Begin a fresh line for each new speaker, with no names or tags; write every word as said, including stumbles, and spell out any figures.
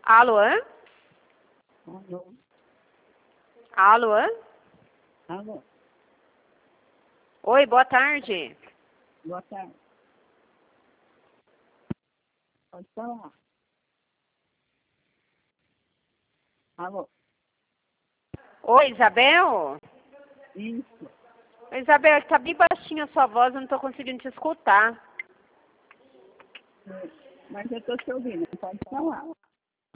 Alô?
Alô?
Alô?
Alô?
Oi, boa tarde.
Boa tarde. Pode falar. Alô?
Oi, Isabel?
Isso.
Isabel, está bem baixinha a sua voz, eu não estou conseguindo te escutar.
Mas eu estou te ouvindo, pode falar.